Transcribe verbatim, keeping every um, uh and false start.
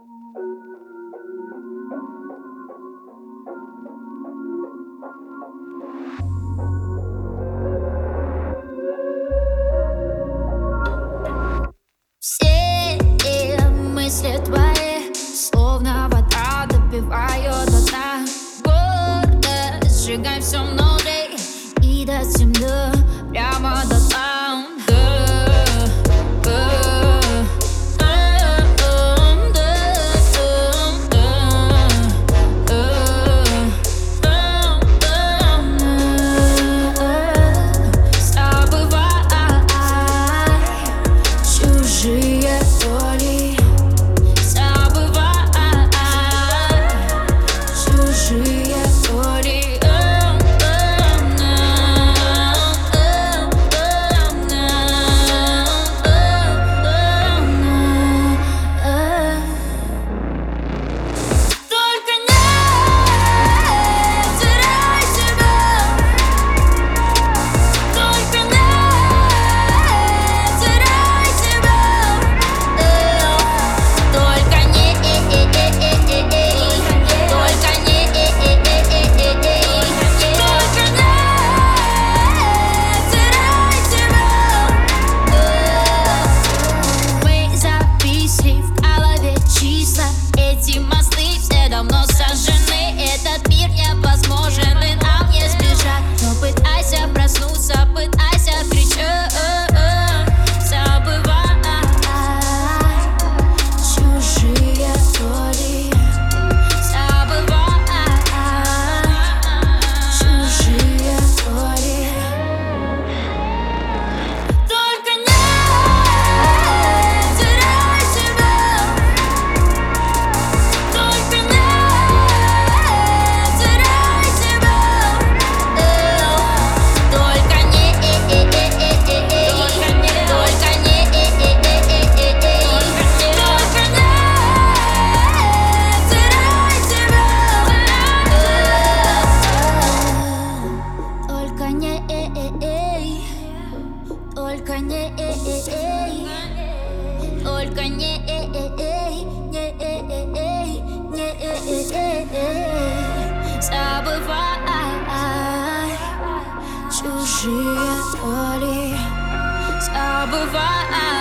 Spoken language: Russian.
Все мысли твои, словно вода, допиваю до дна. Гордо сжигай все внутри и до земли, прямо до там. Чужие боли, забывай чужие боли. Только не теряй себя, только не теряй себя, только не, только не, только не теряй себя. Мы записали в голове числа, эти мосты все давно сожжены. Этот мир невозможен, и нам не сбежать. Но пытайся проснуться, пытайся кричать. Забывай чужие боли, забывай чужие боли. Только не теряй себя, только не теряй себя, только не, только не, только не, только не теряй себя, только не, только не, только не, забывай чужие боли, забывай